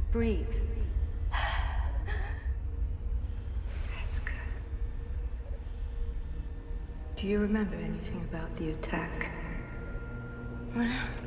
Breathe. That's good. Do you remember anything about the attack? What?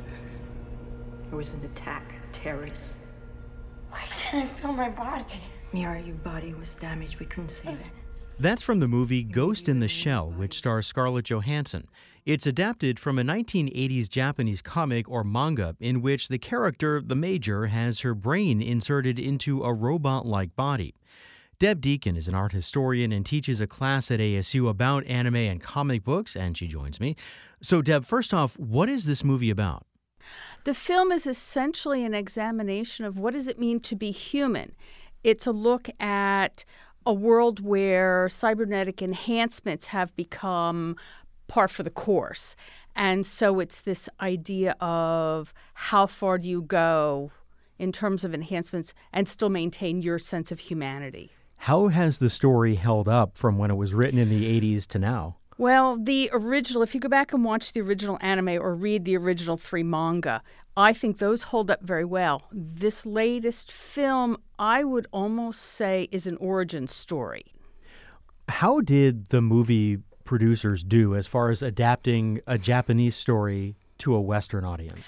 There was an attack. Terrorists. Why can't I feel my body? Mira, your body was damaged. We couldn't save it. That's from the movie Ghost in the Shell, which stars Scarlett Johansson. It's adapted from a 1980s Japanese comic or manga in which the character, the Major, has her brain inserted into a robot-like body. Deb Deacon is an art historian and teaches a class at ASU about anime and comic books, and she joins me. So, Deb, first off, what is this movie about? The film is essentially an examination of what does it mean to be human. It's a look at a world where cybernetic enhancements have become par for the course. And so it's this idea of how far do you go in terms of enhancements and still maintain your sense of humanity. How has the story held up from when it was written in the 80s to now? Well, the original, if you go back and watch the original anime or read the original 3 manga, I think those hold up very well. This latest film, I would almost say, is an origin story. How did the movie producers do as far as adapting a Japanese story to a Western audience?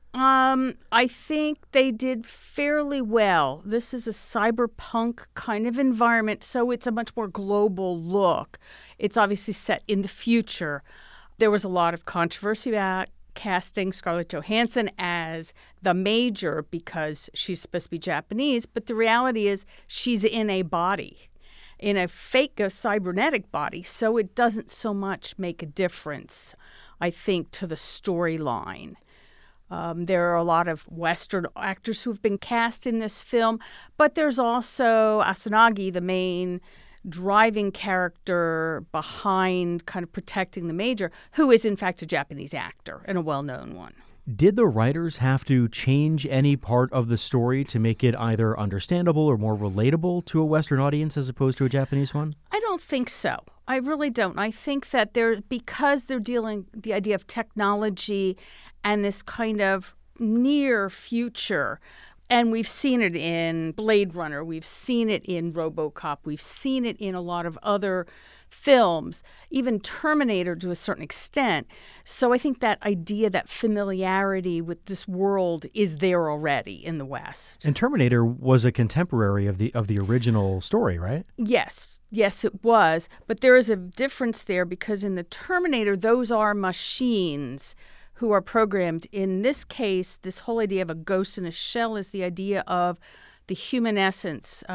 I think they did fairly well. This is a cyberpunk kind of environment, so it's a much more global look. It's obviously set in the future. There was a lot of controversy about casting Scarlett Johansson as the Major because she's supposed to be Japanese, but the reality is she's in a body, in a fake cybernetic body, so it doesn't so much make a difference, I think, to the storyline. There are a lot of Western actors who have been cast in this film, but there's also Asanagi, the main driving character behind kind of protecting the Major, who is in fact a Japanese actor and a well-known one. Did the writers have to change any part of the story to make it either understandable or more relatable to a Western audience as opposed to a Japanese one? I don't think so. I really don't. I think that because they're dealing the idea of technology and this kind of near future, and we've seen it in Blade Runner, we've seen it in RoboCop, we've seen it in a lot of other films, even Terminator to a certain extent. So I think that idea, that familiarity with this world is there already in the West. And Terminator was a contemporary of the original story, right? Yes, it was. But there is a difference there because in the Terminator, those are machines who are programmed. In this case, this whole idea of a ghost in a shell is the idea of the human essence.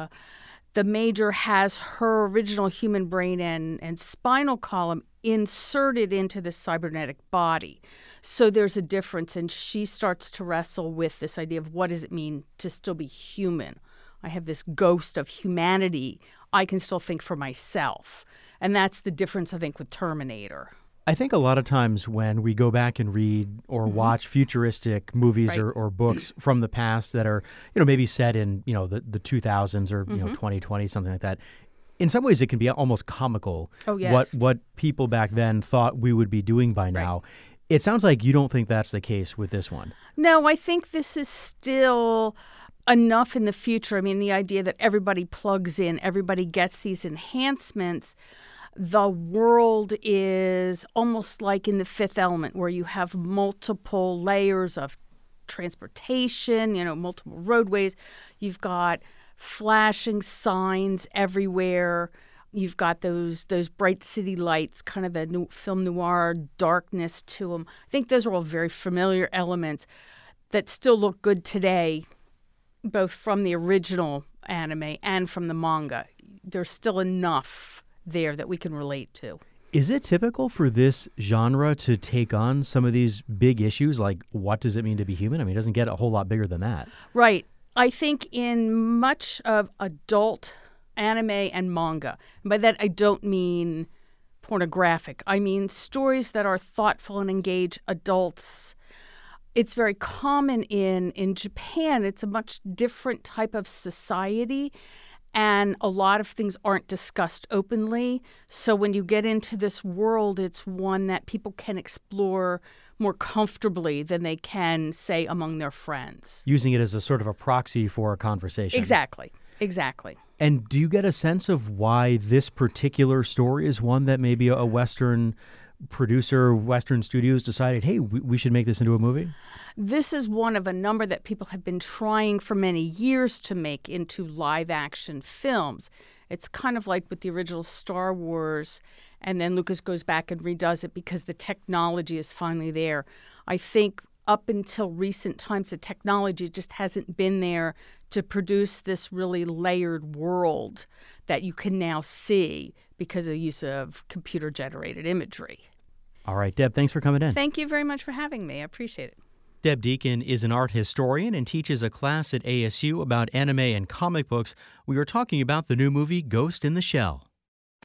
The Major has her original human brain and spinal column inserted into the cybernetic body. So there's a difference, and she starts to wrestle with this idea of what does it mean to still be human? I have this ghost of humanity. I can still think for myself. And that's the difference, I think, with Terminator. I think a lot of times when we go back and read or watch futuristic movies Right. or books from the past that are, maybe set in, the 2000s or, 2020, something like that, in some ways it can be almost comical. Oh, yes. What people back then thought we would be doing by now. It sounds like you don't think that's the case with this one. No, I think this is still enough in the future. I mean, the idea that everybody plugs in, everybody gets these enhancements. The world is almost like in The Fifth Element, where you have multiple layers of transportation, multiple roadways. You've got flashing signs everywhere. You've got those bright city lights, kind of the film noir darkness to them. I think those are all very familiar elements that still look good today, both from the original anime and from the manga. There's still enough there that we can relate to. Is it typical for this genre to take on some of these big issues, like what does it mean to be human? I mean, it doesn't get a whole lot bigger than that. Right. I think in much of adult anime and manga, and by that I don't mean pornographic, I mean stories that are thoughtful and engage adults. It's very common in Japan. It's a much different type of society, and a lot of things aren't discussed openly. So when you get into this world, it's one that people can explore more comfortably than they can, say, among their friends. Using it as a sort of a proxy for a conversation. Exactly. And do you get a sense of why this particular story is one that maybe a Western producer, Western studios decided, hey, we should make this into a movie? This is one of a number that people have been trying for many years to make into live-action films. It's kind of like with the original Star Wars, and then Lucas goes back and redoes it because the technology is finally there. I think up until recent times, the technology just hasn't been there to produce this really layered world that you can now see because of the use of computer-generated imagery. All right, Deb, thanks for coming in. Thank you very much for having me. I appreciate it. Deb Deacon is an art historian and teaches a class at ASU about anime and comic books. We are talking about the new movie Ghost in the Shell.